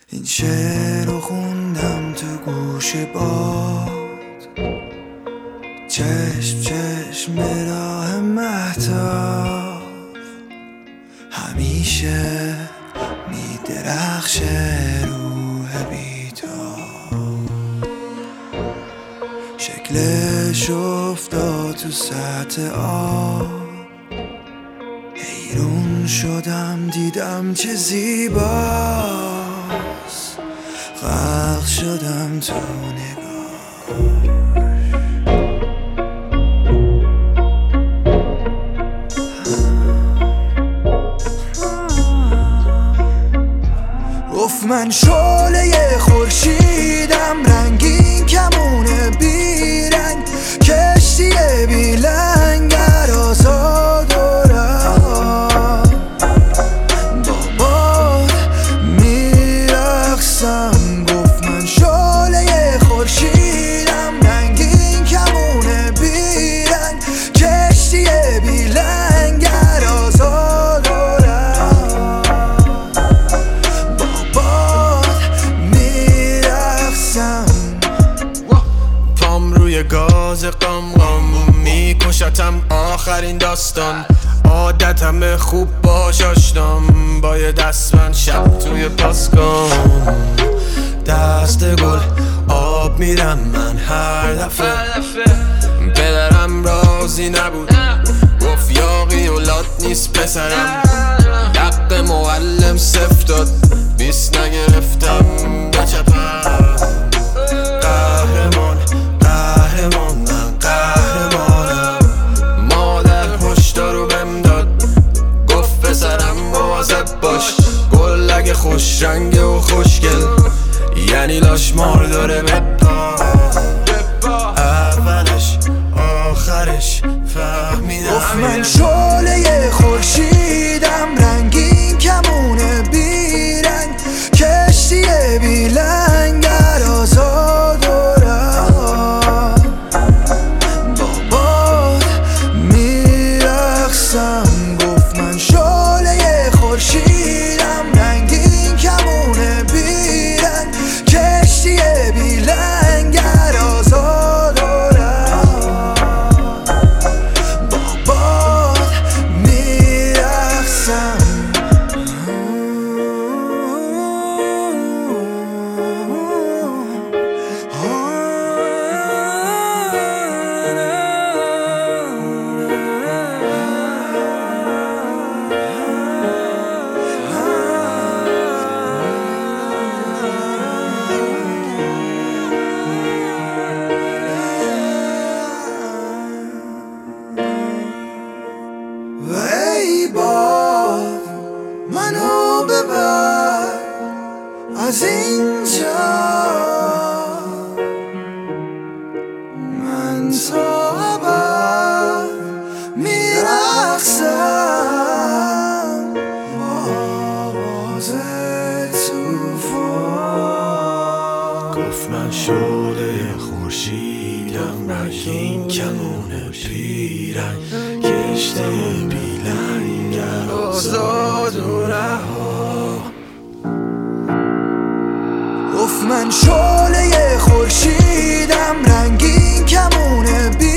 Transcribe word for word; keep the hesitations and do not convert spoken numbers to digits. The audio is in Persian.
این شعر رو خوندم تو گوش باد، چشم چشم راه مهتاب همیشه میدرخشه روح بیتاب، شکلش افتاد تو سطح آب، حیرون شدم دیدم چه زیباست، غرق شدم تو نگاه. گفت من شعله خورشیدم، رنگین کمونه بیرنگ، کشتی بی لنگر آزاد و رها، با باد میرقصم. گفت من شعله خورشیدم، رنگین کمونه بیرنگ، کشتی بی لنگر آزاد و رها، پام روی گاز قم قم میکشتم آخرین داستان، عادتم خوب باش آشنام، باید دستمن شب توی پاسکام، دست گل آب میرم من هر دفعه. پدرم راضی نبود، گفت یاقی اولاد نیست پسرم، حق معلم صفر داد، بیست نگرفتم بچپم. قهرمان قهرمان من قهرمانم، مادر هشدارو بهم داد، گفت پسرم مواظب باش، گل اگه خوش رنگه و خوشگل یعنی لاش مار داره بپا، اولش آخرش فهمیدم. گفت من شعله خورشیدم، رنگین کمونه بیرنگ، کشتی بی لنگر آزاد و رها، با باد میرقصم. گفت من شعله خورشیدم، رنگین کمونه بیرنگ، کشتی بی لنگر آزاد و رها، با باد میرقصم. و ای باد منو ببر از اینجا، من تا ابد میرقصم با آواز توفان. گفت من شعله خورشیدم، رنگین کمونه پیرنگ، کشتی بی لنگر آزاد و رها. گفت من شعله خورشیدم، رنگین کمونه بیرنگ،